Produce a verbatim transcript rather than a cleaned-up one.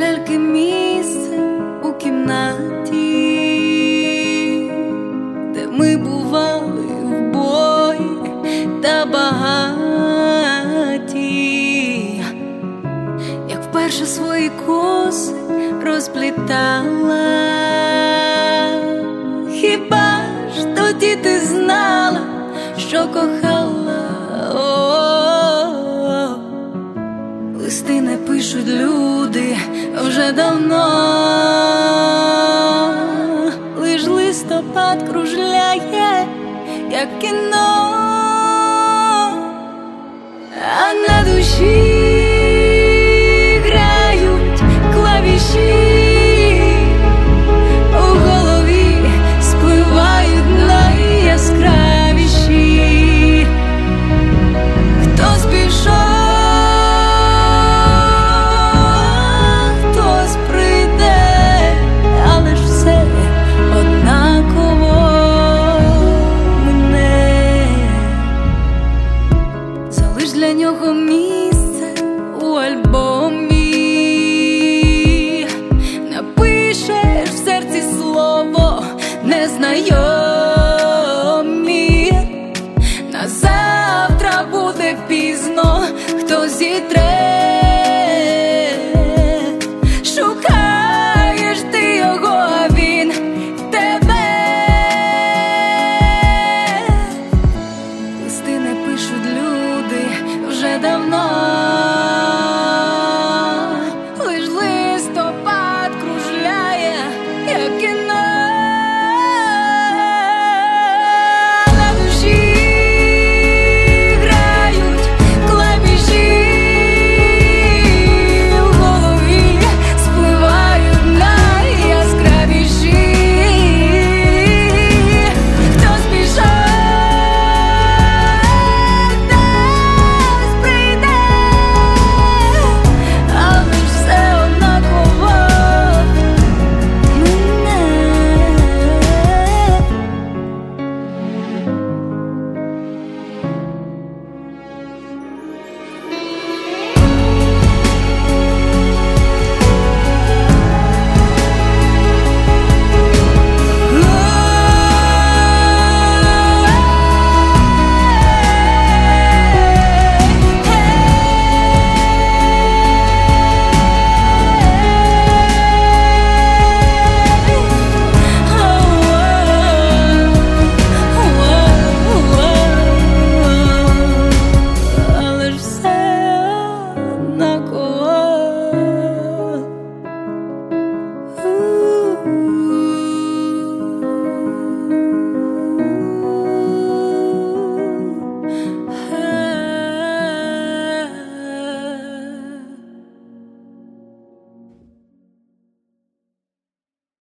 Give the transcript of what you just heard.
ляльки місце у кімнаті, де ми бували в бої та багаті. Як вперше свої коси розплітала, хіба ж тоді ти знала, що кохала? О-о-о. Листи не пишуть люди вже давно, лиш листопад кружляє, як кіно, а на душі грають клавіші, у голові спливають найяскравіші. Хтось пішов, хтось прийде, але ж все однаково мене. Залиш для нього місце у альбомі, напишеш в серці слово незнайоме.